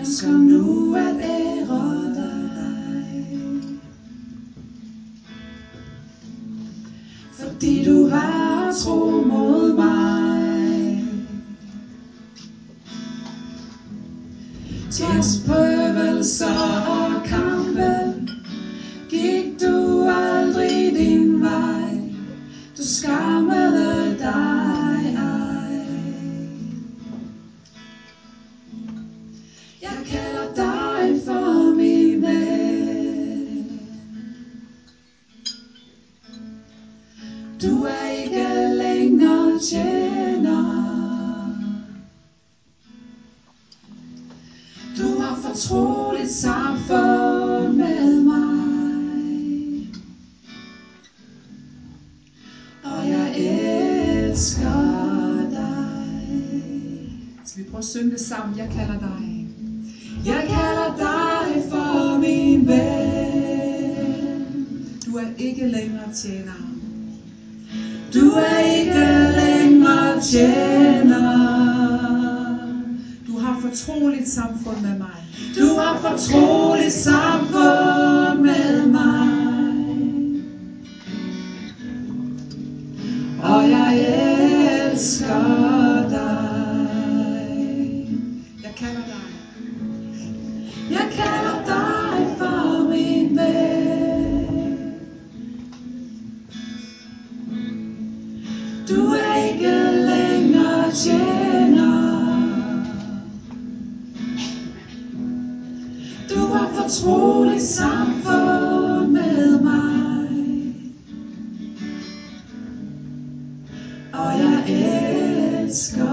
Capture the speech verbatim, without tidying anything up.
ønsker nu at ære dig, fordi du var tro mod mig. Trods prøvelser og kampe gik du aldrig din vej, du skammede dig ej. Jeg kalder dig for min ven, du er ikke længere tjener, du har fortroligt samfund med mig, og jeg elsker dig. Skal vi prøve at synge det sammen? Jeg kalder dig. Jeg kalder dig for min ven, du er ikke længere tjener, du er ikke længere tjener, du har fortroligt samfund med mig, du har fortroligt samfund med mig, og jeg elsker dig. Jeg kalder dig. Jeg kalder dig for min ven, du er ikke længere tjener, du har fortroligt samfund med mig, og jeg elsker